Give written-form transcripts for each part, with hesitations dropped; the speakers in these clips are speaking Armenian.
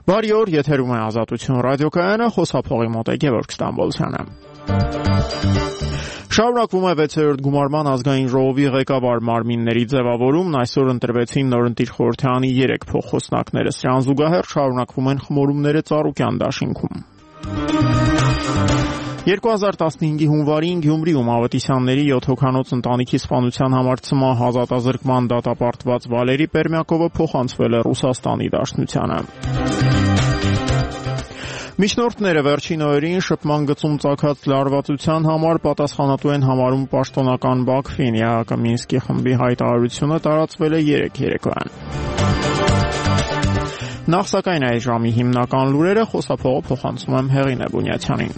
Բարի օր, եթերում է Ազատություն ռադիոկայանը, խոսափողի մոտ է Գևորգ Ստամբոլցյանը։ Շարունակվում է 6-րդ գումարման ազգային ժողովի ղեկավար մարմինների ձևավորումն, այսօր ընտրվեցին նորընտիր խորհրդարանի 3 փոխխոսնակները, սրան զուգահեռ շարունակվում են խմորումները Ծառուկյան դաշինքում։ 2015-ի հունվարին Գյումրիում Ավետիսյանների 7 հոգանոց ընտանիքի սպանության համար ցմահ ազատազրկման դատապարտված Վալերի Պերմյակովը փոխանցվել է Ռուսաստանի Դաշնությանը։ Միջնորդները վերջին օրերին շփման գծում ծագած լարվածության համար պատասխանատու են համարում պաշտոնական Բաքվին, ԵԱՀԿ Մինսկի խմբի հայտարարությունը տարածվել է 3 երեկոյան։ Նախ սակայն այս ժամի հիմնական լուրերը խոսափողը փոխանցում եմ Հեղինե Բունյացյանին։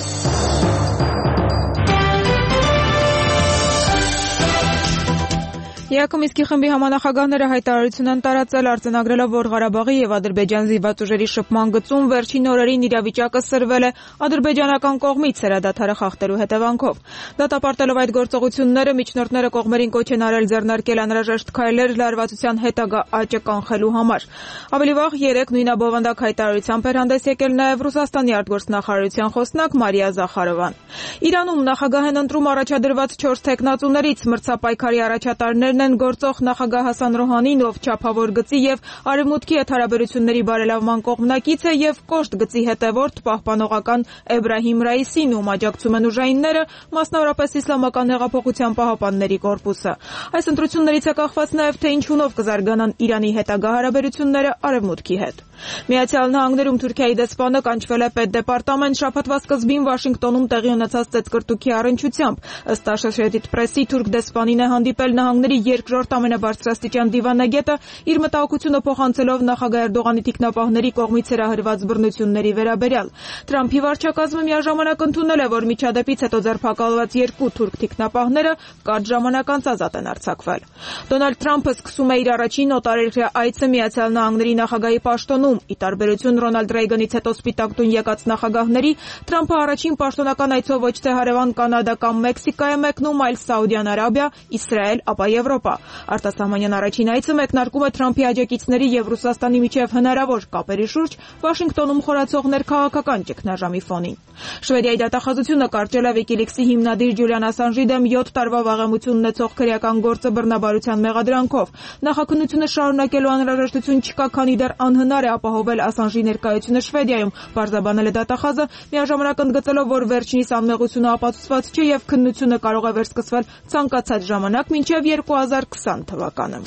ԵԱՀԿ Մինսկի խմբի համանախագահները հայտարարություն են տարածել, արձանագրելով, որ Ղարաբաղի եւ Ադրբեջան զինված ուժերի շփման գծում վերջին օրերին իրավիճակը սրվել է ադրբեջանական կողմից հրադադարը խախտելու հետևանքով։ Դատապարտելով այդ գործողությունները, միջնորդները կողմերին կոչ են արել ձեռնարկել անհրաժեշտ քայլեր լարվածության հետագա աճը կանխելու համար։ Ավելի վաղ 3 նույնաբովանդակ հայտարարությամբ էր հանդես եկել նաեւ Ռուսաստանի արտգործնախարարության խոսնակ Մարիա Զախարովան։ Իրանում նախագահ են ընտրում առաջադրված 4 թեկնածուներից, մրցապայքարի առաջատարներն են գործող նախագահ Հասան Ռոհանին, ով չափավոր գծի եւ արևմուտքի հետ հարաբերությունների բարելավման կողմնակից է, եւ կոշտ գծի հետևորդ պահպանողական Էբրահիմ Ռայիսին, ում աջակցում են ուժայինները, մասնավորապես Իսլամական հեղափոխության պահապանների կորպուսը։ Այս ընտրություններից է կախված նաեւ թե ինչունով կզարգանան Իրանի հետագա հարաբերությունները արևմուտքի հետ։ Միացյալ Նահանգներում Թուրքիայի դեսպանը կանչվել է պետդեպարտամент շաբաթվա սկզբին Վաշինգտոնում տեղի ունեցած ծեծկրտուքի առնչությամբ։ Ըստ Associated Press-ի թուրք դեսպանին է հանդիպել նահանգների երկրորդ ամենաբարձրաստիճան դիվանագետը, իր մտահոգությունը փոխանցելով նախագահ Էրդողանի թիկնապահների կողմից հրահրված բռնությունների վերաբերյալ։ Թրամփի վարչակազմը միաժամանակ ընդունել է, որ միջադեպից հետո ձերբակալված 2 թուրք թիկնապահները կարճ ժամանակ անց ազատ են արձակվել։ Դոնալդ Թրամփը սկսում է իր առաջին օտարերկրյա այցը Միացյալ Նահանգների նախագահի պաշտոնում։ Ի տարբերություն Ռոնալդ Ռեյգանից հետո Սպիտակ տուն եկած նախագահների, Թրամփը առաջին պաշտոնական այցով ոչ թե հարևան Կանադա կամ Մեքսիկա է մեկնում, այլ Սաուդյան Արաբիա, Իսրայել, ապա Եվրոպա։ Արտասահմանյան առաջին այցը մեկնարկում է Թրամփի աջակիցների եւ Ռուսաստանի միջև հնարավոր կապերի շուրջ Վաշինգտոնում խորացող ներքաղաքական ճգնաժամի ֆոնին։ Շվեդիայի դատախազությունը կարճել է WikiLeaks-ի հիմնադիր Ջուլիան Ասանժի դեմ 7 տարվա վաղեմություն ունեցող քրեական գործը բռնաբարության մեղադրանքով։ Նախաքննությունը շարունակելու անհրաժեշտություն չկա, քանի դեռ անհնար է ապահովել Ասանժի ներկայությունը Շվեդիայում, պարզաբանել է դատախազը, միաժամանակ ընդգծելով, որ վերջինիս անմեղությունը ապացուցված չէ եւ քննությունը կարող է վերսկսվել ցանկացած ժամանակ մինչեւ 2020 թվականը։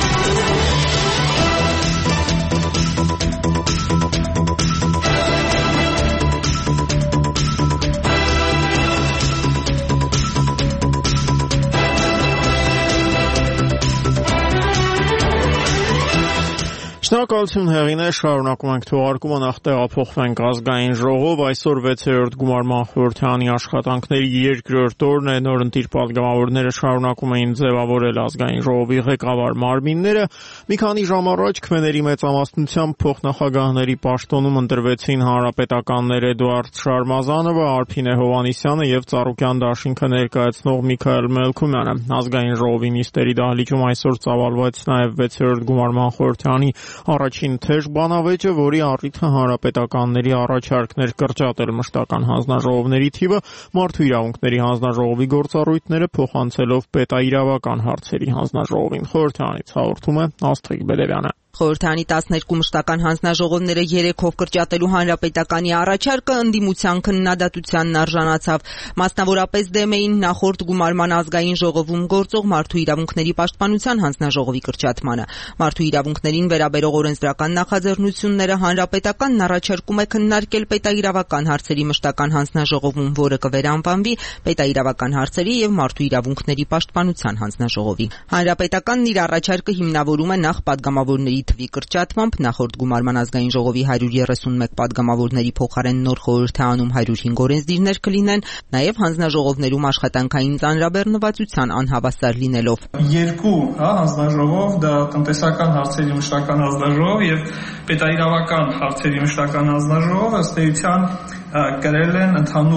Շնորհակալություն Հեղինե, շարունակում ենք թողարկումը, նախ տեղափոխվենք ազգային ժողով, այսօր 6-րդ գումարման խորհրդարանի աշխատանքների երկրորդ օրն է, նորընտիր պատգամավորները շարունակում էին ձևավորել ազգային ժողովի ղեկավար մարմինները, մի քանի ժամ առաջ քվեների մեծամասնությամբ փոխնախագահների պաշտոնում ընտրվեցին հանրապետականներ Էդուարդ Շարմազանովը, Արփինե Հովհաննիսյանը եւ Ծառուկյան դաշինքը ներկայացնող Միքայել Մելքումյանը։ Ազգային ժողովի նիստերի դահլիճում այսօր ծավալվեց նաեւ 6-րդ գումարման խորհրդարանի առաջին թեժ բանավեճը, որի առիթը հանրապետականների առաջարկներ կրճատել մշտական հանձնաժողովների թիվը, մարդու իրավունքների հանձնաժողովի գործառույթները փոխանցելով պետաիրավական հարցերի հանձնաժողովին։ Խորհրդարանից հաղորդում է Աստղիկ Բելևյանը։ Խորհրդարանի 12 մշտական հանձնաժողովները 3-ով կրճատելու հանրապետականի առաջարկը ընդդիմության քննադատությանն արժանացավ։ Մասնավորապես դեմ էին նախորդ գումարման ազգային ժողովում գործող մարդու իրավունքների պաշտպանության հանձնաժողովի կրճատմանը։ Մարդու իրավունքներին վերաբերող օրենսդրական նախաձեռնությունները հանրապետականն առաջարկում է քննարկել պետաիրավական հարցերի մշտական հանձնաժողովում, որը կվերանվանվի պետաիրավական հարցերի եւ մարդու իրավունքների պաշտպանության հանձնաժողովի։ Հանրապետականն իր առաջարկը հիմնավորում է նախ պատգամավորների թվի կրճատմամբ, նախորդ գումարման ազգային ժողովի 131 պատգամավորների փոխարեն նոր խորհրդարանում 105 օրենսդիրներ կլինեն, նաև հանձնաժողովներում աշխատանքային ծանրաբեռնվածության անհավասար լինելով։ Երկու հանձնաժողով, դա տնտեսական հարցերի մշտական հանձնաժողով եւ պետաիրավական հարցերի մշտական հանձնաժողով, ըստ էության կրել են ընդհանուր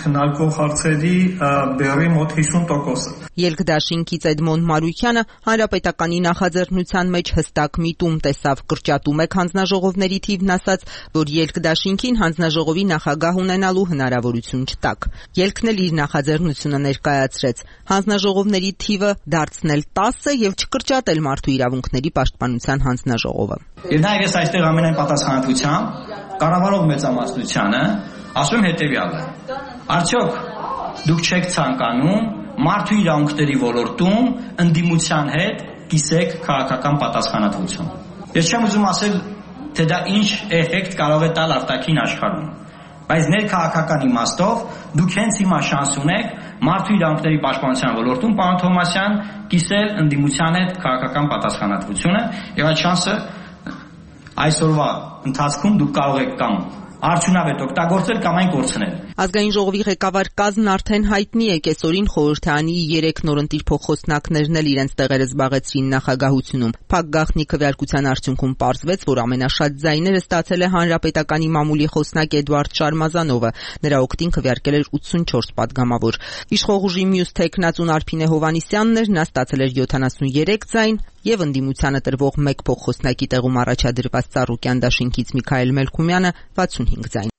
քննարկող հարցերի բեռի մոտ 50%-ը։ Ելքդաշինքից Էդմոնդ Մարուկյանը հանրապետականի նախաձեռնության մեջ հստակ միտում տեսավ կրճատում եք հանձնաժողովների թիվն, ասաց, որ ելքդաշինքին հանձնաժողովի նախագահ ունենալու հնարավորություն չտաք։ Ելքն էլ իր նախաձեռնությունը ներկայացրեց հանձնաժողովների թիվը դարձնել 10 եւ չկրճատել մարդու իրավունքների պաշտպանության հանձնաժողովը։ Եվ նաև ես այստեղ ամենայն պատասխանատվությամբ կառավարող մեծամասնությանը ասում հետևյալը. արդյոք դուք չեք ցանկանում մարդու իրավունքների ոլորտում ընդդիմության հետ կիսեք քաղաքական պատասխանատվություն։ Ես չեմ ուզում ասել, թե դա ինչ էֆեկտ կարող է տալ արտաքին աշխարհում, բայց ներքաղաքական իմաստով դուք հենց հիմա շանս ունեք մարդու իրավունքների պաշտպանության ոլորտում, պարոն Թոմասյան, կիսել ընդդիմության հետ քաղաքական պատասխանատվությունը, եւ այդ շանսը այսօրվա ընթացքում դուք կարող եք կամ արդյունավետ օգտագործել կամ այն կորցնել։ Ազգային ժողովի ղեկավար կազմն արդեն հայտնի է, կեսօրին խորհրդարանի 3 նորընտիր փոխխոսնակներն էլ իրենց տեղերը զբաղեցրին նախագահությունում։ Փակ գաղտնի քվեարկության արդյունքում պարզվեց, որ ամենաշատ ձայները ստացել է հանրապետականի մամուլի խոսնակ Էդուարդ Շարմազանովը, նրա օգտին քվեարկել էր 84 падգամավոր։ Իշխող ուժի մյուս թեկնածուն Արփինե Հովհաննիսյանն էր, նա ստացել էր 73 ձայն եւ ընդդիմությանը տրվող 1 փոխխոսնակի տեղում առաջադրված Ծառուկյան դաշինքից Միքայել Մելքումյանը 65 ձայն։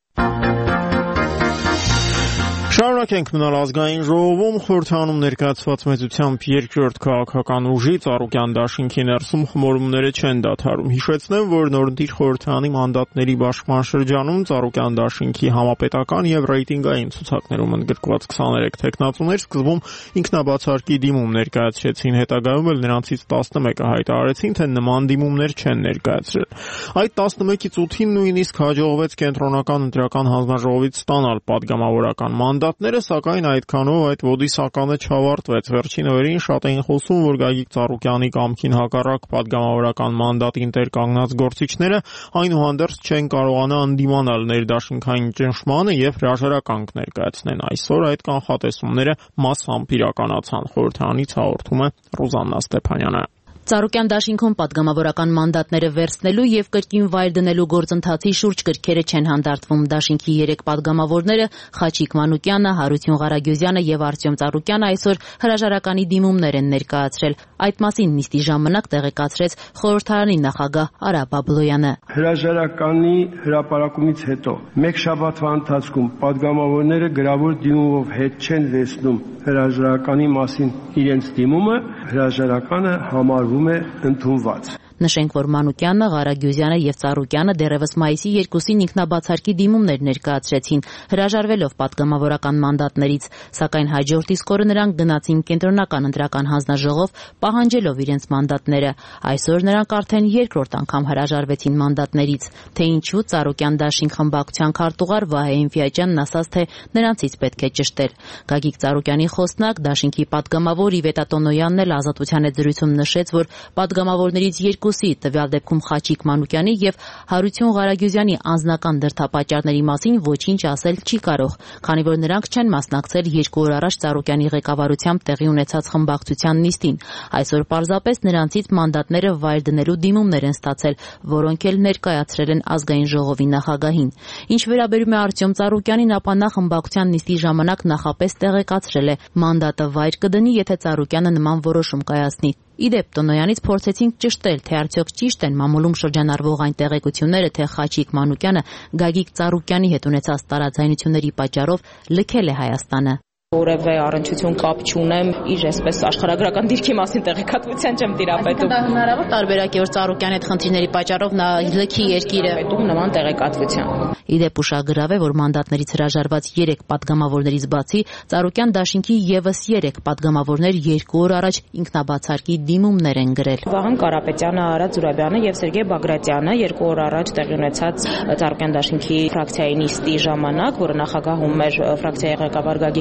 Շարունակենք մնալ ազգային ժողովում, խորհրդարանում ներկայացված մեծությամբ երկրորդ քաղաքական ուժի Ծառուկյան դաշինքի ներսում խմորումները չեն դադարում։ Հիշեցնեմ, որ նորընտիր խորհրդարանի մանդատների բաշխման շրջանում Ծառուկյան դաշինքի համապետական եւ ռեյտինգային ցուցակներում ընդգրկված 23 տեխնացուներ սկզբում ինքնաբացարկի դիմում ներկայացրեցին, հետագայում էլ նրանցից 11-ը հայտարարեցին, թե նման դիմումներ չեն ներկայացրել։ Այդ 11-ից 8-ին նույնիսկ հաջողվեց կենտրոնական ընտրական հանձնաժողովից ստանալ падգամավորական մանդատները, սակայն այդքանով այդ ոդիսականը չավարտվեց։ Վերջին օրերին շատ էին խոսում, որ Գագիկ Ծառուկյանի կամքին հակառակ падգամավորական մանդատին տեր կանգնած գործիչները այնուհանդերձ չեն կարողանա ընդդիմանալ ներդաշինքային ճնշմանը եւ հրաժարականք ներկայացնեն։ Այսօր այդ կանխատեսումները մասամբ իրականացան, խորհրդարանից հաղորդում է Ռուզաննա Ստեփանյանը։ Ծառուկյան դաշինքում падգամավորական մանդատները վերցնելու եւ կրկին վայր դնելու գործընթացի շուրջ գրքերը չեն հանդարտվում։ Դաշինքի 3 падգամավորները Խաչիկ Մանուկյանը, Հարություն Ղարագյուզյանը եւ Արտյոմ Ծառուկյանը այսօր հրաժարականի դիմումներ են ներկայացրել։ Այդ մասին նիստի ժամանակ տեղեկացրեց խորհրդարանի նախագահ Արա Բաբլոյանը։ Հրաժարականի հրապարակումից հետո մեկ շաբաթվա ընթացքում падգամավորները գրավոր դիմումով հետ չեն վերցնում հրաժարականի մասին իրենց դիմումը, հրաժարականը համարվում է ընդունված։ Նշենք, որ Մանուկյանը, Ղարագյուզյանը եւ Ծառուկյանը դեռևս մայիսի 2-ին ինքնաբացարկի դիմումներ ներկայացրեցին, հրաժարվելով падգամավորական մանդատներից, սակայն հաջորդ իսկ օրը նրանք գնացին կենտրոնական ընտրական հանձնաժողով, պահանջելով իրենց մանդատները։ Այսօր նրանք արդեն երկրորդ անգամ հրաժարվեցին մանդատներից։ Թե ինչու, Ծառուկյան դաշինք խմբակցության քարտուղար Վահե Ինֆիաջյանն ասաց, թե նրանցից պետք է ճշտել։ Գագիկ Ծառուկյանի խոսնակ, դաշինքի падգամավոր Իվետա Տոնոյանն էլ Ազատության հետ զրույցում նշեց, որ падգամավորներից երկուսի, տվյալ դեպքում Խաչիկ Մանուկյանի եւ Հարություն Ղարագյուզյանի անձնական դրդապատճառների մասին ոչինչ ասել չի կարող, քանի որ նրանք չեն մասնակցել 2 օր առաջ Ծառուկյանի ղեկավարությամբ տեղի ունեցած խմբակցության նիստին։ Այսօր պարզապես նրանցից մանդատները վայր դնելու դիմումներ են ստացել, որոնք էլ ներկայացրել են ազգային ժողովի նախագահին։ Ինչ վերաբերում է Արտյոմ Ծառուկյանին, ապա նա խմբակցության նիստի ժամանակ նախապես տեղեկացրել է, մանդատը վայր կդնի, եթե Ծառուկյանը նման որոշում կայացնի։ Իդեպ Տոնոյանից փորձեցինք ճշտել, թե արդյոք ճիշտ են մամուլում շրջանառվող այն տեղեկությունները, թե Խաչիկ Մանուկյանը Գագիկ Ծառուկյանի հետ ունեցած տարաձայնությունների պատճառով լքել է Հայաստանը։ Որևէ առնչություն կապ չունեմ իր այսպես աշխարհագրական դիրքի մասին տեղեկատվության չեմ տիրապետում։ Դա հնարավոր տարբերակ է, որ Ծառուկյանի հետ խնդիրների պատճառով նա լքի երկիրը պետում նման տեղեկատվության։ Իդեպ ուշագրավ է, որ մանդատներից հրաժարված 3 падգամավորներից բացի Ծառուկյան դաշինքի եւս 3 падգամավորներ 2 օր առաջ ինքնաբացարկի դիմումներ են գրել։ Վահան Կարապետյանը, Արադ Զուրաբյանը եւ Սերգեյ Բագրատյանը 2 օր առաջ տեղի ունեցած Ծառուկյան դաշինքի ֆրակցիայի նիստի ժամանակ, որը նախագահում էր ֆրակցիայի ղեկավար Գագիկ Ծառուկյանը,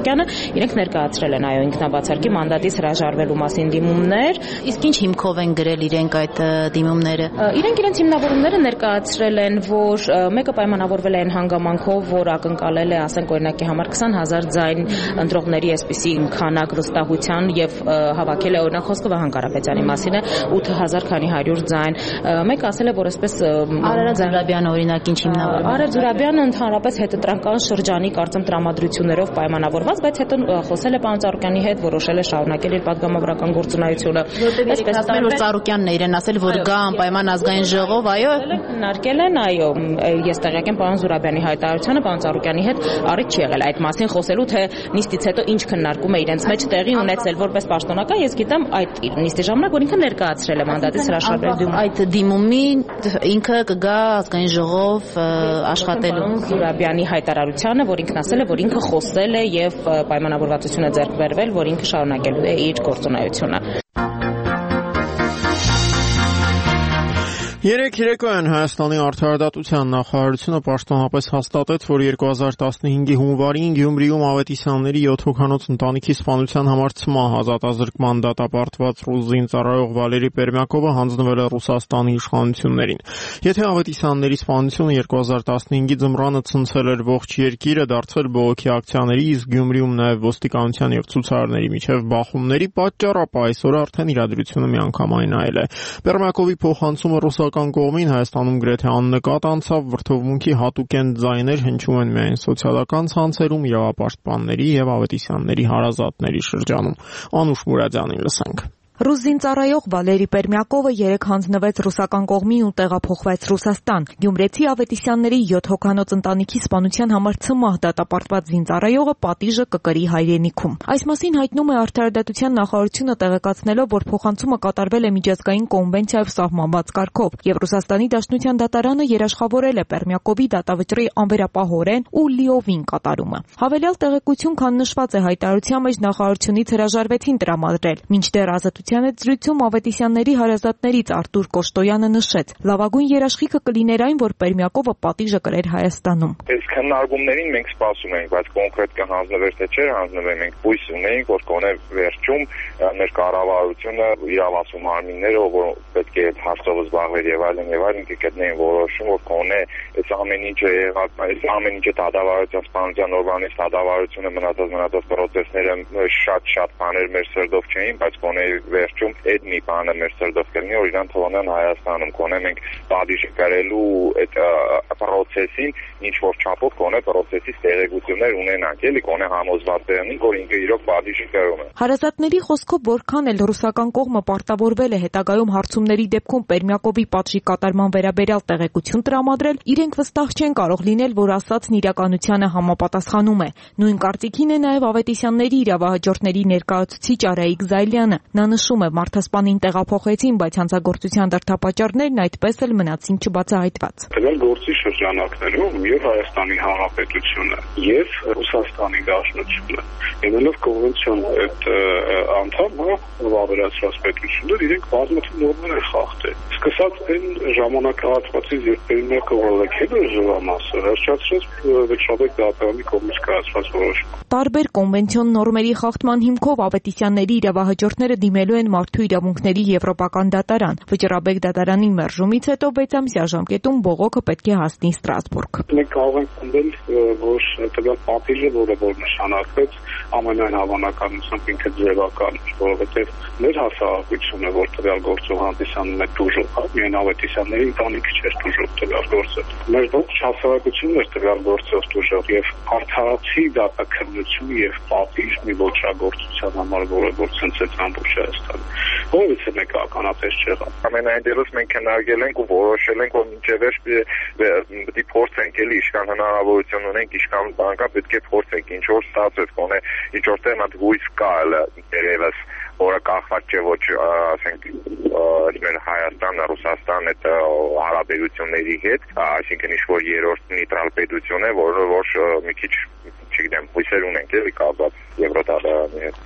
Սարոկյանը, իրենք ներկայացրել են այո ինքնաբացարկի մանդատից հրաժարվելու մասին դիմումներ։ Իսկ ինչ հիմքով են գրել իրենք այդ դիմումները։ Իրենք իրենց հիմնավորումները ներկայացրել են, որ մեկը պայմանավորվել է այն հանգամանքով, որ ակնկալել է, ասենք օրինակի համար 20,000 ձայն ընտրողների այսպիսի քանակ վստահության եւ հավաքել է օրինակ խոսքը Վահան Կարապետյանի մասին է 8,000 քանի 100 ձայն։ Մեկը ասել է, որ այսպես Արարատ Զուրաբյանը օրինակ ինչ հիմնավորում։ Արարատ Զուրաբյանը ընդհանրապես հետընտրական շրջանի կարծեմ տրամադրություններով պայմանավորված, բայց հետո խոսել է պարոն Ծառուկյանի հետ, որոշել է շարունակել իր պատգամավորական գործունեությունը։ Այսպես որ Ծառուկյանն է իրեն ասել, որ գա անպայման ազգային ժողով, այո, քննարկել են, այո, ես տեղյակ եմ պարոն Զուրաբյանի հայտարարությանը, պարոն Ծառուկյանի հետ առիթ չի եղել այդ մասին խոսելու, թե նիստից հետո ինչ քննարկում է իրենց մեջ տեղի ունեցել որպես պաշտոնական, ես գիտեմ այդ նիստի ժամանակ, որ ինքը ներկայացրել է մանդատից հրաժարվելու այդ դիմումի ինքը կգա ազգային ժողով աշխատելու Զուրաբյանի հայտարարությանը, որ ինքն ասել է, որ ինքը խոսել է եւ պայմանավորվածություն է ձեռք բերվել, որ ինքը շարունակելու է իր գործունեությունը։ Երեկ երեկոյան Հայաստանի արդարադատության նախարարությունը պաշտոնապես հաստատեց, որ 2015-ի հունվարին Գյումրիում Ավետիսյանների 7 հոգանոց ընտանիքի սպանության համար ցմահ ազատազրկման դատապարտված ռուս զինծառայող Վալերի Պերմյակովը հանձնվել է Ռուսաստանի իշխանություններին։ Եթե Ավետիսյանների սպանությունը 2015-ի ձմռանը ցնցել էր ողջ երկիրը, դարձել բողոքի ակցիաների, իսկ Գյումրիում նաև ոստիկանության եւ ցուցարարների միջև բախումների պատճառ, ապա այսօր արդեն իրադրությունը միանգամայն այլ է։ Պերմյակովի փոխանցումը ռուսական կողմին Հայաստանում գրեթե աննկատ անցավ, վրդովմունքի հատուկեն ձայներ հնչում են միայն սոցիալական ցանցերում, իրավապաշտպանների եւ Ավետիսյանների հարազատների շրջանում։ Անուշ Մուրադյանին լսենք։ Ռուս զինծառայող Վալերի Պերմյակովը երեկ հանձնվեց ռուսական կողմին ու տեղափոխվեց Ռուսաստան։ Գյումրեցի Ավետիսյանների 7 հոգանոց ընտանիքի սպանության համար ցմահ դատապարտված զինծառայողը պատիժը կկրի հայրենիքում։ Այս մասին հայտնում է Արդարադատության նախարարությունը, տեղեկացնելով, որ փոխանցումը կատարվել է միջազգային կոնվենցիայով սահմանված կարգով, եւ Ռուսաստանի Դաշնության դատարանը երաշխավորել է Պերմյակովի դատավճռի անվերապահորեն ու լիովին կատարումը։ Հավելյալ տեղեկություն, քան նշված է հայտարարության մեջ, նախարարությունից հրաժարվեցին տրամադրել, մինչդեռ հետ զրույցում Ավետիսյանների հարազատներից Արտուր Կոշտոյանը նշեց. լավագույն երաշխիքը կլիներ այն, որ Պերմյակովը պատիժը կրեր Հայաստանում։ Այս քննարկումներին մենք սպասում ենք, բայց կոնկրետ կհանձնվեր թե չէ, հանձնվենք, մենք հույս ունենք, որ կոնե վերջում մեր կառավարությունը իրավասու մարմինները, որ պետք է հարցով զբաղվեր եւ այլն կգտնեն որոշում, որ կոնե այս ամեն ինչը եղած, այս ամեն ինչը դատավարության սպանության օրվանից դատավարությունը մնացած պրոցեսները շատ բաներ մեր սրտով չէին, բայց կոնե վերջում այդ մի բանը մեր սրտով կլինի, որ իրան թողնեն Հայաստանում, կոնե մենք պատիժը կրելու այդ պրոցեսին ինչ որ չափով կոնե պրոցեսի տեղեկություններ ունենանք, էլի կոնե համոզված եղնենք, որ ինքը իրոք պատիժը կրում է։ Հարազատների խոսքով, որքան էլ ռուսական կողմը պարտավորվել է հետագայում հարցումների դեպքում Պերմյակովի պատժի կատարման վերաբերյալ տեղեկություն տրամադրել, իրենք վստահ չեն կարող լինել, որ ասածն իրականությանը համապատասխանում է։ Նույն կարծիքին է նաև Ավետիսյանների իրավահաջորդների ներկայացուցիչ Արայիկ Զայլյանը։ Նա նշում է, մարդասպանին տեղափոխեցին, բայց հանցագործության դրդապատճառներն այդպես էլ մնացին չբացահայտված։ Տվյալ գործի շրջանակներում եւ Հայաստանի Հանրապետությունը եւ Ռուսաստանի Դաշնությունը, ելնելով կոնվենցիոն այդ անդամը վավերացված պետություններ, իրենք բազմաթիվ նորմեր են խախտել։ Սկսած այն ժամանակահատվածից, երբ Պերմյակովը լքել էր զորամասը, հրճացրեց Վեչավեկ դատարանի կողմից կայացված որոշումը։ Տարբեր կոնվենցիոն նորմերի խախտման հիմքով Ավետիսյանների իրավահաջորդները դիմելու են Մարդու իրավունքների Եվրոպական դատարան։ Վճռաբեկ դատարանի մերժումից հետո 6-ամսյա ժամկետում բողոքը պետք է հասնի Ստրասբուրգ։ Մենք կարող ենք ընդդել, որ տվյալ պատիժը, որը նշանակվեց, ամենայն հավանականությամբ ինքը ձևական է, որովհետև մեր հասարակությունը, որ տվյալ գործով հանդիսանում է տուժող, միայն Ավետիսյանների ընտանիքը չէր տուժող տվյալ գործը։ Մեր ողջ հասարակությունն էր տվյալ գործով տուժող եւ արդարացի դատաքննություն եւ պատիժ մի ոչրագործության համար, որը ցնցեց ամբողջ Հայաստանը։ Ովից է մեկ ականատես չեղավ։ Ամենայն դեպս մենք քննարկել ենք ու որոշել ենք, որ մինչև պետք է փորձենք էլի իշքան հնարավորություն ունենք, իշքան բանկա պետք է փորձենք, ինչ որ ստացվեց, կոնե ինչ որ տեղ մատ հույս կա երևս, որը կախված չէ ոչ, ասենք, մեր Հայաստան, Ռուսաստան այդ հարաբերությունների հետ, այսինքն ինչ որ երրորդ նեյտրալ պետություն է, որը որ մի քիչ, չգիտեմ, հույսեր ունենք էլի կապված Եվրոդատարանի հետ։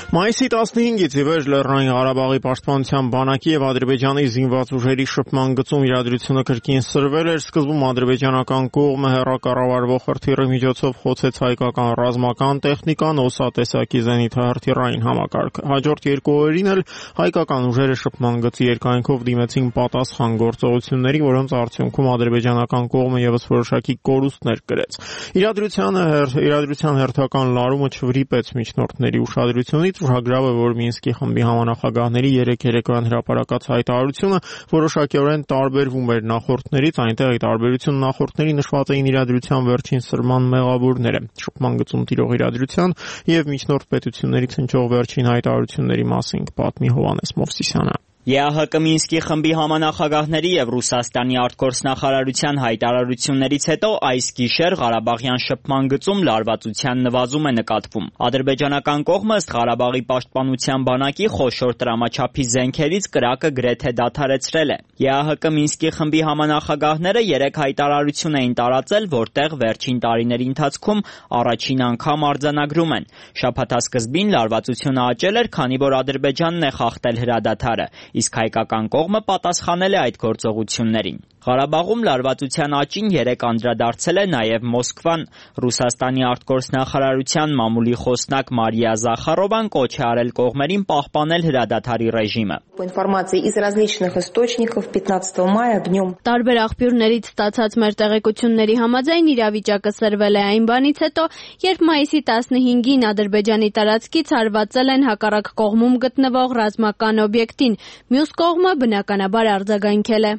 Մայիսի 15-ից ի վեր Լեռնային Ղարաբաղի պաշտպանության բանակի եւ Ադրբեջանի զինված ուժերի շփման գծում իրադրությունը կրկին սրվել էր։ Սկզբում ադրբեջանական կողմը հեռակառավարվող հրթիռի միջոցով խոցեց հայկական ռազմական տեխնիկան, օսատեսակի զենիթահրթիռային համակարգը։ Հաջորդ 2 օրերին էլ հայկական ուժերը շփման գծի երկայնքով դիմեցին պատասխան գործողությունների, որոնց արդյունքում ադրբեջանական կողմը եւս որոշակի կորուստներ կրեց։ Իրադրության հերթական լարումը չվրիպեց միջնորդների ուշադրությունից։ Ուշագրավ է, որ Մինսկի խմբի համանախագահների 3 երեկոյան հրապարակած հայտարարությունը որոշակիորեն տարբերվում էր նախորդներից, այնտեղ ի տարբերություն նախորդների նշված էին իրադրության վերջին սրման մեղավորները։ Շփման գծում տիրող իրադրության եւ միջնորդ պետություններից հնչող վերջին հայտարարությունների մասին պատմի Հովհաննես Մովսիսյանը։ ԵԱՀԿ Մինսկի խմբի համանախագահների եւ Ռուսաստանի արտգործնախարարության հայտարարություններից հետո այս գիշեր Ղարաբաղյան շփման գծում լարվածության նվազում է նկատվում։ Ադրբեջանական կողմը ըստ Ղարաբաղի պաշտպանության բանակի խոշոր տրամաչափի զենքերից կրակը գրեթե դադարեցրել է։ ԵԱՀԿ Մինսկի խմբի համանախագահները 3 հայտարարություն էին տարածել, որտեղ վերջին տարիների ընթացքում առաջին անգամ արձանագրում են։ Շաբաթասկզբին լարվածությունը աճել էր, քանի որ Ադրբեջանն է խախտել հրադադարը, իսկ հայկական կողմը պատասխանել է այդ գործողություններին։ Ղարաբաղում լարվածության աճին 3 անդրադարձել է նաև Մոսկվան։ Ռուսաստանի արտգործնախարարության մամուլի խոսնակ Մարիա Զախարովան կոչ է արել կողմերին պահպանել հրադադարի ռեժիմը։ Տարբեր աղբյուրներից ստացած մեր տեղեկությունների համաձայն իրավիճակը սրվել է այն բանից հետո, երբ մայիսի 15-ին Ադրբեջանի տարածքից հարվածել են հակառակ կողմում գտնվող ռազմական օբյեկտին, մյուս կողմը բնականաբար արձագանքել է։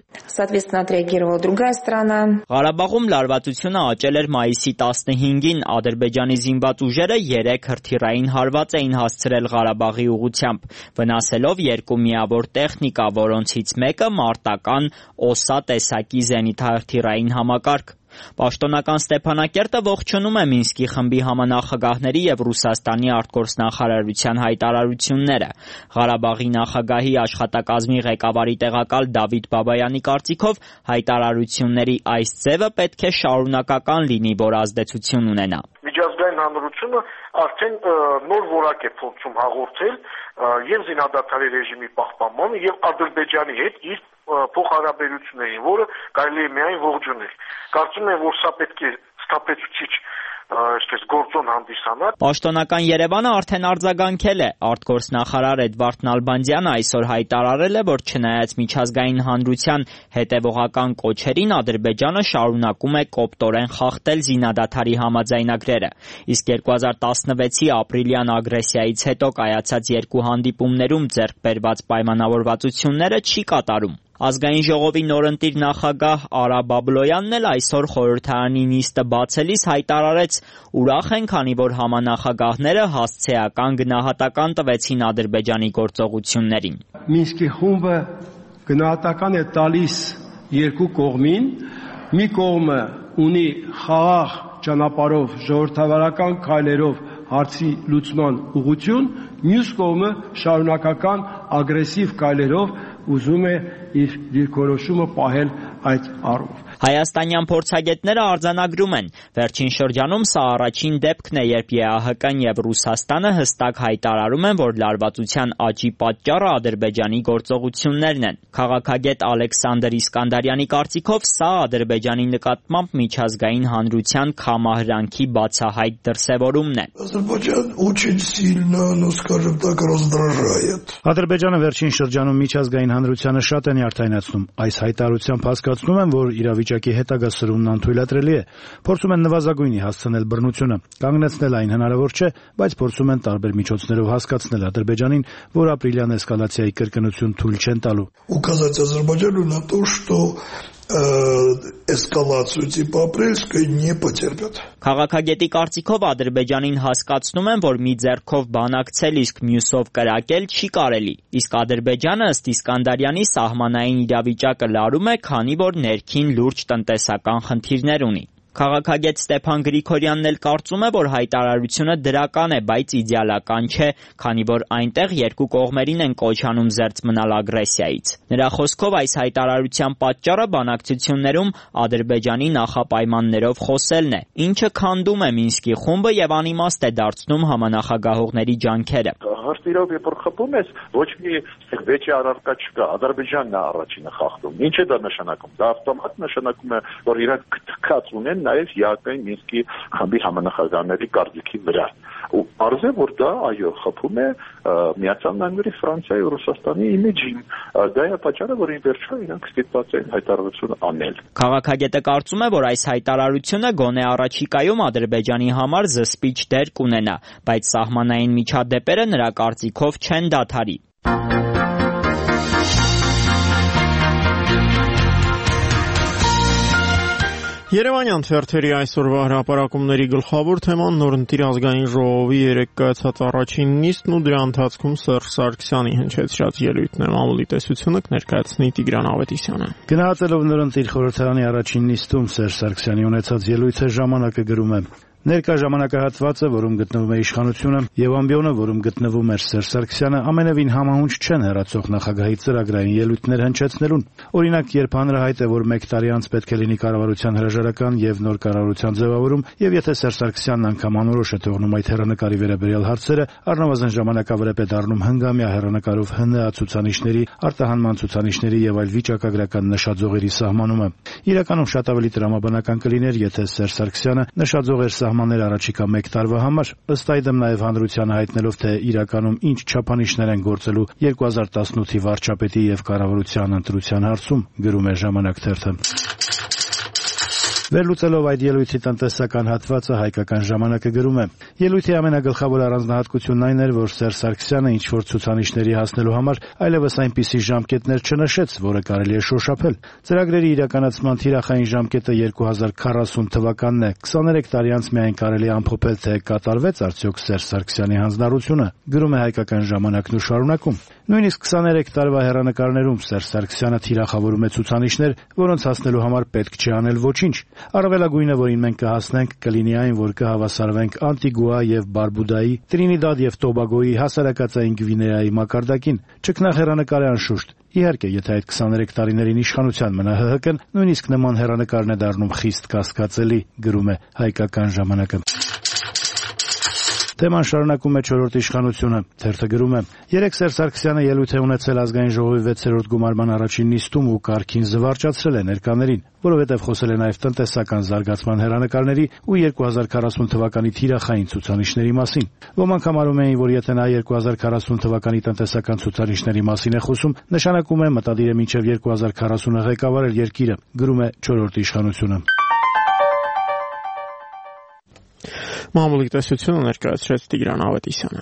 Ղարաբաղում լարվածությունը աճել էր մայիսի 15-ին, Ադրբեջանի զինված ուժերը 3 հրթիռային հարված էին հասցրել Ղարաբաղի ուղղությամբ, վնասելով 2 միավոր տեխնիկա, որոնցից մեկը մարտական օսա տեսակի զենիթահրթիռային համակարգ։ Պաշտոնական Ստեփանակերտը ողջունում է Մինսկի խմբի համանախագահների եւ Ռուսաստանի արտգործնախարարության հայտարարությունները։ Ղարաբաղի նախագահի աշխատակազմի ղեկավարի տեղակալ Դավիթ Բաբայանի կարծիքով հայտարարությունների այս ձևը պետք է շարունակական լինի, որ ազդեցություն ունենա։ Միջազգային հանրությունը արդեն նոր որակ է փորձում հաղորդել եւ զինադադարի ռեժիմի պահպանմանը եւ Ադրբեջանի հետ իր փոխհարաբերություններին, որը կարելի է միայն ողջունել։ Կարծում եմ, որ սա պետք է ստապեցուցիչ գործոն հանդիսանա։ Պաշտոնական Երևանը արդեն արձագանքել է։ Արտգործնախարար Էդվարդ Նալբանդյանը այսօր հայտարարել է, որ չնայած միջազգային հանրության հետևողական կոչերին, Ադրբեջանը շարունակում է կոպտորեն խախտել զինադադարի համաձայնագրերը։ Իսկ 2016-ի ապրիլյան ագրեսիայից հետո կայացած 2 հանդիպումներում ձեռք բերված պայմանավորվածությունները չի կատարում։ Ազգային ժողովի նորընտիր նախագահ Արա Բաբլոյանն էլ այսօր խորհրդարանի նիստը բացելիս հայտարարեց. ուրախ են, քանի որ համանախագահները հասցեական գնահատական տվեցին Ադրբեջանի գործողություններին։ Մինսկի խումբը գնահատական է տալիս 2 կողմին, մի կողմը ունի խաղաղ ճանապարհով ժողովրդավարական քայլերով հարցի լուծման ուղղություն, մյուս կողմը շարունակական ագրեսիվ քայլերով ուզում է իր դիրքորոշումը պահել այդ առումով։ Հայաստանյան փորձագետները արձանագրում են, վերջին շրջանում սա առաջին դեպքն է, երբ ԵԱՀԿ-ն եւ Ռուսաստանը հստակ հայտարարում են, որ լարվածության աճի պատճառը Ադրբեջանի գործողություններն են։ Քաղաքագետ Ալեքսանդր Իսկանդարյանի կարծիքով սա Ադրբեջանի նկատմամբ միջազգային հանրության քամահրանքի բացահայտ դրսևորումն է։ Ադրբեջանը վերջին շրջանում միջազգային հանրությանը շատ են յարդայնացնում։ Այս հայտարարությամբ հասկացնում են, որ իրավիճակի հետագա սրումն անթույլատրելի է։ Փորձում են նվազագույնի հասցնել բռնությունը, կանգնեցնել այն հնարավոր չէ, բայց փորձում են տարբեր միջոցներով հասկացնել Ադրբեջանին, որ ապրիլյան էսկալացիայի կրկնություն թույլ չեն տալու։ Указать Азербайджану на то, что эскалацию типа апрельской не потерпят. Քաղաքագետի կարծիքով Ադրբեջանին հասկացնում են, որ մի ձեռքով բանակցել, իսկ մյուսով կրակել չի կարելի։ Իսկ Ադրբեջանը ըստ Իսկանդարյանի սահմանային իրավիճակը լարում է, քանի որ ներքին լուրջ տնտեսական խնդիրներ ունի։ Քաղաքագետ Ստեփան Գրիգորյանն էլ կարծում է, որ հայտարարությունը դրական է, բայց իդեալական չէ, քանի որ այնտեղ 2 կողմերին են կոչ անում զերծ մնալ ագրեսիայից։ Նրա խոսքով այս հայտարարության պատճառը բանակցություններում Ադրբեջանի նախապայմաններով խոսելն է, ինչը քանդում է Մինսկի խումբը եւ անիմաստ է դարձնում համանախագահողների ջանքերը։ հրթիռով երբ որ խփում ես, ոչ մի վեճի առարկա չկա, Ադրբեջանն է առաջինը խախտում։ Ինչ է դա նշանակում։ Դա ավտոմատ նշանակում է, որ իրանք թքած ունեն նաև ԵԱԿ-ի Մինսկի խմբի համանախագահների կարծիքի վրա։ Ու արզ է, որ դա այո խփում է Միացյալ Նահանգների, Ֆրանսիայի ու Ռուսաստանի իմիջին։ Դա է պատճառը, որ ի վերջո իրանք ստիպված են հայտարարություն անել։ Քաղաքագետը կարծում է, որ այս հայտարարությունը գոնե առաջիկայում Ադրբեջանի համար զսպիչ դեր կունենա, բայց սահմանային միջադեպերը նրա կարծիքով չեն դադարի։ Երևանյան թերթերի այսօրվա հրապարակումների գլխավոր թեման նորընտիր ազգային ժողովի երեկ կայացած առաջին նիստն ու դրա ընթացքում Սերժ Սարգսյանի հնչեցրած ելույթն է։ Մամուլի տեսությունը կներկայացնի Տիգրան Ավետիսյանը։ Գնահատելով նորընտիր խորհրդարանի առաջին նիստում Սերժ Սարգսյանի ունեցած ելույթը ժամանակը գրում է. Ներկա ժամանակահատվածը, որում գտնվում է իշխանությունը, եւ ամբիոնը, որում գտնվում էր Սերժ Սարգսյանը, ամենևին համահունչ չեն հեռացող նախագահի ծրագրային ելույթներ հնչեցնելուն։ Օրինակ, երբ հանրահայտ է, որ 1 տարի անց պետք է լինի կառավարության հրաժարական եւ նոր կառավարության ձևավորում, եւ եթե Սերժ Սարգսյանն անգամ անորոշ է թողնում այդ հեռանկարի վերաբերյալ հարցերը, առնվազն ժամանակավրեպ է դառնում հնգամյա հեռանկարով ՀՆԱ ցուցանիշների, արտահանման ցուցանիշների եւ այլ վիճակագրական նշաձողերի սահմանումը։ Իրականում շատ ավելի տրամաբանական կլիներ, եթե Սերժ Սարգսյանը նշաձողեր սահմաններ առաջիկա 1 տարվա համար, ըստ այդմ նաև հանրությանը հայտնելով, թե իրականում ինչ չափանիշներ են գործելու 2018-ի վարչապետի եւ կառավարության ընտրության հարցում, գրում է Ժամանակ թերթը։ Վերլուծելով այդ ելույթի տնտեսական հատվածը Հայկական ժամանակը գրում է. Ելույթի ամենագլխավոր առանձնահատկությունն այն էր, որ Սերժ Սարգսյանը ինչ-որ ցուցանիշների հասնելու համար այլևս այնպիսի ժամկետներ չնշեց, որը կարելի է շոշափել։ Ծրագրերի իրականացման թիրախային ժամկետը 2040 թվականն է։ 23 տարի անց միայն կարելի է ամփոփել, թե կատարվեց արդյոք Սերժ Սարգսյանի հանձնառությունը, գրում է Հայկական ժամանակն ու շարունակում. Նույնիսկ 23 տարվա հեռանկարներում Սերժ Սարգսյանը թիրախավորում է ցուցանիշներ, որոնց հասնելու համար պետք չի անել ոչինչ։ Առավելագույնը, որին մենք կհասնենք, կլինի այն, որ կհավասարվենք Անտիգուա եւ Բարբուդայի, Տրինիդադ եւ Տոբագոյի, հասարակածային Գվինեայի մակարդակին։ Ճգնախ հեռանկար է անշուշտ։ Իհարկե, եթե այդ 23 տարիներին իշխանության մնա ՀՀԿ-ն, նույնիսկ նման հեռանկարն է դառնում խիստ կասկածելի, գրում է Հայկական ժամանակը։ Թեման շարունակում է 4-րդ իշխանությունը, թերթը գրում է. Երեկ Սերժ Սարգսյանը ելույթ է ունեցել ազգային ժողովի 6-րդ գումարման առաջին նիստում ու կարգին զվարճացրել է ներկաներին, որովհետև խոսել է նաև տնտեսական զարգացման հեռանկարների ու 2040 թվականի թիրախային ցուցանիշների մասին։ Ոմանք համարում էին, որ եթե նա 2040 թվականի տնտեսական ցուցանիշների մասին է խոսում, նշանակում է մտադիր է մինչև 2040-ը ղեկավարել երկիրը, գրում է 4-րդ իշխանությունը։ Մամուլի տեսությունը ներկայացրեց Տիգրան Ավետիսյանը։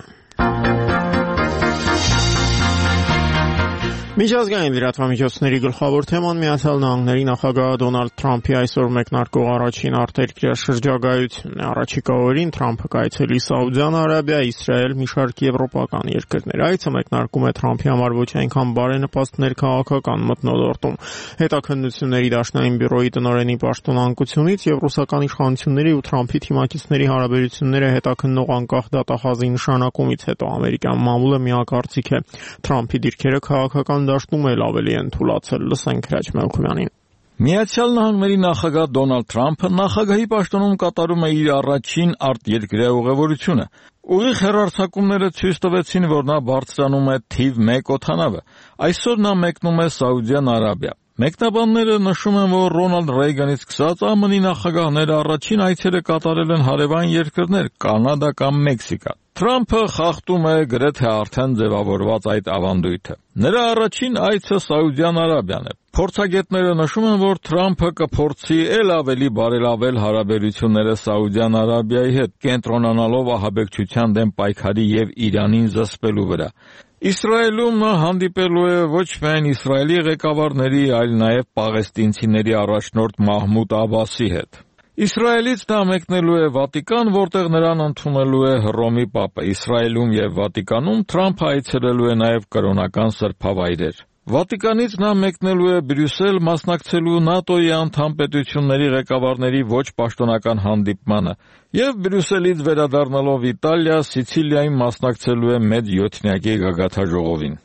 Միջազգային լրատվամիջոցների գլխավոր թեման Միացյալ Նահանգների նախագահ Դոնալդ Թրամփի այսօր մեկնարկող առաջին արտերկրյա շրջագայությունն է։ Առաջիկա օրերին Թրամփը կայցելի Սաուդյան Արաբիա, Իսրայել, մի շարք եվրոպական երկրներ։ Այցը մեկնարկում է Թրամփի համար ոչ այնքան բարենպաստ ներքաղաքական մթնոլորտում։ Հետաքննությունների դաշնային բյուրոյի տնօրենի պաշտոնանկությունից եւ ռուսական իշխանությունների ու Թրամփի թիմակիցների հարաբերությունները հետաքննող անկախ դատախազի նշանակումից հետո ամերիկյան մամուլը միակարծիք է։ Թրամփի դիրքերը քաղաքական դաշտում էլ ավելի են թուլացել։ Լսենք Հրաչ Մելքումյանին։ Միացյալ Նահանգների նախագահ Դոնալդ Թրամփը նախագահի պաշտոնում կատարում է իր առաջին արտերկրյա ուղևորությունը։ Ուղիղ հեռարձակումները ցույց տվեցին, որ նա բարձրանում է թիվ 1 օդանավը։ Այսօր նա մեկնում է Սաուդյան Արաբիա։ Մեկնաբանները նշում են, որ Ռոնալդ Ռեյգանից սկսած ԱՄՆ-ի նախագահները առաջին այցերը կատարել են հարևան երկրներ՝ Կանադա կամ Մեքսիկա։ Թրամփը խախտում է գրեթե արդեն ձևավորված այդ ավանդույթը։ Նրա առաջին այցը Սաուդյան Արաբիան է։ Փորձագետները նշում են, որ Թրամփը կփորձի ել ավելի բարելավել հարաբերությունները Սաուդյան Արաբիայի հետ, կենտրոնանալով ահաբեկչության դեմ պայքարի եւ Իրանին զսպելու վրա։ Իսրայելում նա հանդիպելու է ոչ միայն Իսրայելի ղեկավարների, այլ նաև պաղեստինցիների առաջնորդ Մահմուդ Աբասի հետ։ Իսրայելից նա մեկնելու է Վատիկան, որտեղ նրան ընդունելու է Հռոմի Պապը։ Իսրայելում եւ Վատիկանում Թրամփը այցելելու է նաև կրոնական սրբավայրեր։ Վատիկանից նա մեկնելու է Բրյուսել, մասնակցելու ՆԱՏՕ-ի անդամ պետությունների ղեկավարների ոչ պաշտոնական հանդիպմանը եւ Բրյուսելից վերադառնալով Իտալիա, Սիցիլիայում մասնակցելու է մեծ յոթնյակի գագաթաժողովին։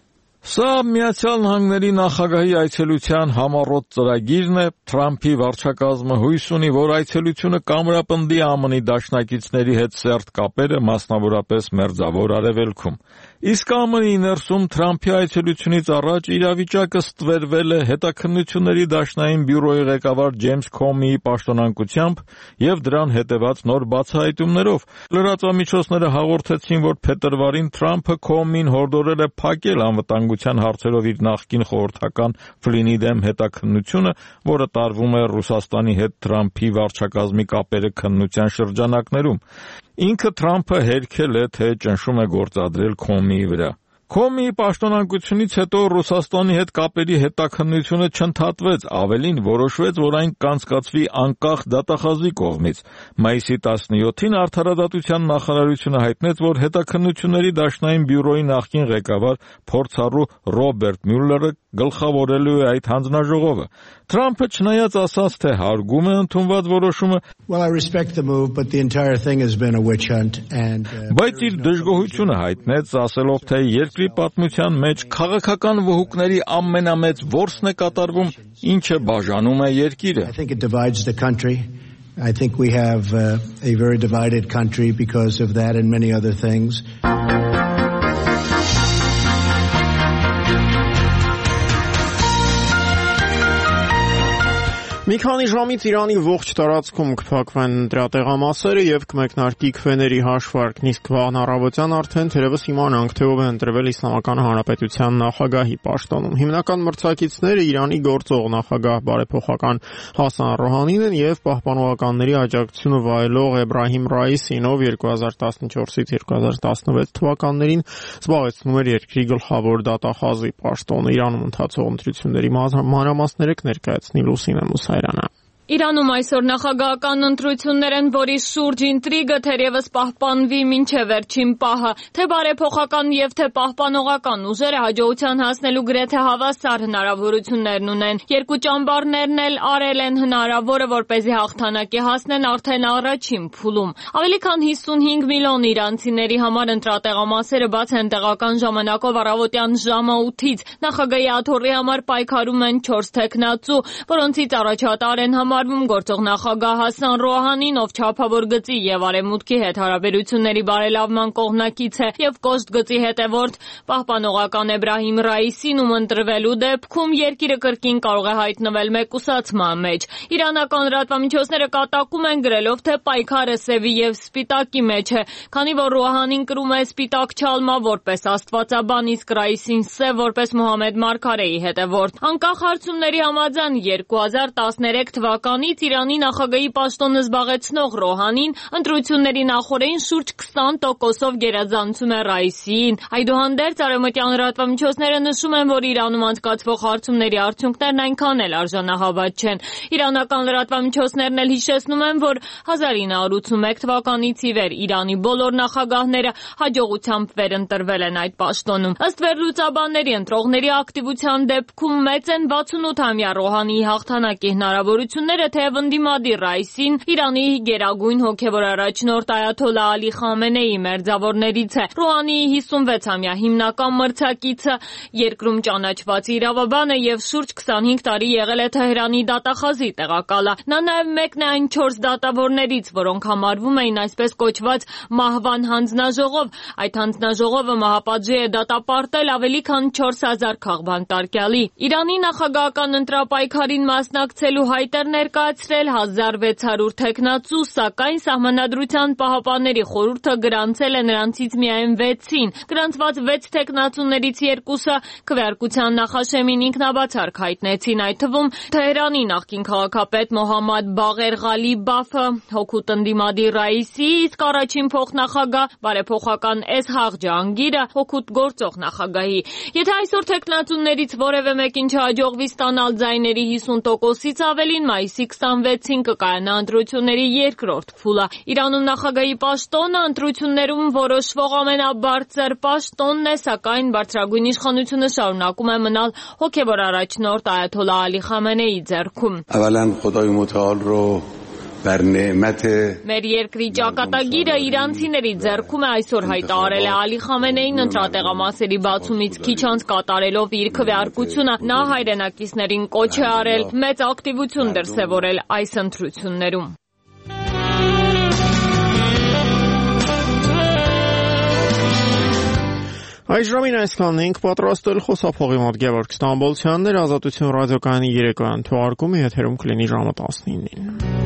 Սա Միացյալ Նահանգների նախագահի այցելության համառոտ ծրագիրն է։ Թրամփի վարչակազմը հույս ունի, որ այցելությունը կամրապնդի ԱՄՆ-ի դաշնակիցների հետ սերտ կապերը, մասնավորապես Մերձավոր Արևելքում։ Իսկ ԱՄՆ-ի ներսում Թրամփի այցելությունից առաջ իրավիճակը ստվերվել է հետաքննությունների դաշնային բյուրոյի ղեկավար Ջեյմս Քոմիի պաշտոնանկությամբ եւ դրան հետեւած նոր բացահայտումներով։ Լրատվամիջոցները հաղորդեցին, որ փետրվարին Թրամփը Քոմին հորդորել է փակել անվտանգության հարցերով իր նախկին խորհրդական Ֆլինի դեմ հետաքննությունը, որը տարվում է Ռուսաստանի հետ Թրամփի վարչակազմի կապերը քննության շրջանակներում։ Ինքը Թրամփը հերքել է, թե ճնշում է գործադրել Քոմիի վրա։ Քոմիի պաշտոնանկությունից հետո Ռուսաստանի հետ կապերի հետաքննությունը չընդհատվեց, ավելին որոշվեց, որ այն կանցկացվի անկախ դատախազի կողմից։ Մայիսի 17-ին Արդարադատության նախարարությունը հայտնեց, որ հետաքննությունների դաշնային բյուրոյի նախկին ղեկավար փորձառու Ռոբերտ Մյուլլերը գլխավորելու է այդ հանձնաժողովը։ Թրամփը չնայած ասաց, թե հարգում է ընդունված որոշումը, բայց իր դժգոհությունը հայտնեց, ասելով, թե երկրի պատմության մեջ քաղաքական վհուկների ամենամեծ որսն է կատարվում, ինչը բաժանում է երկիրը։ I think we have a very divided country because of that and many other things. Մի քանի ժամից Իրանի ողջ տարածքում կփակվեն ընտրատեղամասերը եւ կմեկնարկի քվեների հաշվարկն, իսկ վաղն առավոտյան արդեն թերևս իմանանք, թե ով է ընտրվել Իսլամական Հանրապետության նախագահի պաշտոնում։ Հիմնական մրցակիցները Իրանի գործող նախագահ բարեփոխական Հասան Ռոհանին են եւ պահպանողականների աջակցությունը վայելող Էբրահիմ Ռայիսին, ով 2014-ից 2016 թվականներին զբաղեցնում էր երկրի գլխավոր դատախազի պաշտոնը։ Իրանում ընթացող ընտրությունների մանրամասները կներկայացնի Լուսինե Մուսայրանը։ Իրանում այսօր նախագահական ընտրություններ են, որի շուրջ ինտրիգը թերևս պահպանվի մինչև վերջին պահը, թե բարեփոխական եւ թե պահպանողական ուժերը հաջողության հասնելու գրեթե հավասար հնարավորություններն ունեն։ Երկու ճամբարներն էլ արել են հնարավորը, որպեսզի հաղթանակի հասնեն արդեն առաջին փուլում։ Ավելի քան 55 միլիոն իրանցիների համար ընտրատեղամասերը բաց են տեղական ժամանակով առավոտյան ժամը 8-ից։ Նախագահի աթոռի համար պայքարում են 4 տեխնացու, որոնցից առաջատար են համարվում գործող նախագահ Հասան Ռոհանին, ով չափավոր գծի եւ արևմուտքի հետ հարաբերությունների բարելավման կողմնակից է, եւ կոշտ գծի հետևորդ պահպանողական Էբրահիմ Ռայիսին, ում ընտրվելու դեպքում երկիրը կրկին կարող է հայտնվել մեկուսացման մեջ։ Իրանական լրատվամիջոցները կատակում են գրելով, թե պայքարը սևի եւ սպիտակի մեջ է, քանի որ Ռոհանին կրում է սպիտակ չալմա որպես աստվածաբան, իսկ Ռայիսին սև որպես Մոհամեդ Մարգարեի հետևորդ։ Անկախ հարցումների համաձայն 2013 թվականից Իրանի նախագահի պաշտոնը զբաղեցնող Ռոհանին ընտրությունների նախօրեին շուրջ 20%-ով գերազանցում է Ռայիսիին։ Այդուհանդերձ արևմտյան լրատվամիջոցները նշում են, որ Իրանում անցկացվող հարցումների արդյունքներն այնքան էլ արժանահավատ չեն։ Իրանական լրատվամիջոցներն էլ հիշեցնում են, որ 1981 թվականից ի վեր Իրանի բոլոր նախագահները հաջողությամբ վերընտրվել են այդ պաշտոնում։ Ըստ վերլուծաբանների, ընտրողների ակտիվության դեպքում մեծ են 68-ամյա Ռոհանիի հաղթանակի հնարավորությունները, թեև ընդդիմադիր Ռայիսին Իրանի գերագույն հոգևոր առաջնորդ Այաթոլլահ Ալի Խամենեի մերձավորներից է։ Ռոհանիի 56-ամյա հիմնական մրցակիցը երկրում ճանաչված իրավաբան է եւ շուրջ 25 տարի եղել է Թեհրանի դատախազի տեղակալը։ Նա նաեւ մեկն է այն 4 դատավորներից, որոնք համարվում էին այսպես կոչված մահվան հանձնաժողով։ Այդ հանձնաժողովը մահապատժի է դատապարտել ավելի քան 4000 քաղբանտարկյալի։ Իրանի նախագահական ընտրապայքարին մասնակցելու հայտ էր ներկայացրել 1600 տեխնացու, սակայն Սահմանադրության պահապանների խորհուրդը գրանցել է նրանցից միայն 6-ին։ Գրանցված 6 տեխնացուներից 2-ը քվեարկության նախաշեմին ինքնաբացարկ հայտնեցին, այդ թվում Թեհրանի նախկին քաղաքապետ Մոհամմադ Բաղեր Ղալիբաֆը, հօգուտ ընդդիմադիր Ռայիսի, իսկ առաջին փոխնախագահ բարեփոխական Էսհաղ Ջահանգիրը հօգուտ գործող նախագահի։ Եթե այսօր տեխնացուներից որևէ մեկին չհաջողվի ստանալ ձայների 50%-ից ավելին, մայիսի 26-ին կկայանա ընտրությունների երկրորդ փուլը։ Իրանում նախագահի պաշտոնը ընտրություններում որոշվող ամենաբարձր պաշտոնն է, սակայն բարձրագույն իշխանությունը շարունակում է մնալ հոգևոր առաջնորդ Այաթոլլահ Ալի Խամենեի ձեռքում։ Մեր երկրի ճակատագիրը իրանցիների ձեռքում է, այսօր հայտարարել է Ալի Խամենեին ընտրատեղամասերի բացումից քիչ անց կատարելով իր քվեարկությունը, նա հայրենակիցներին կոչ է արել մեծ ակտիվություն դրսևորել այս ընտրություններում։ Այս ժամին այսքանն ենք պատրաստել խոսափողի մոտ Գևորգ Ստամբոլցյանն էր, Ազատություն ռադիոկայանի երեկոյան թողարկումը եթերում կլինի ժամը 19-ին։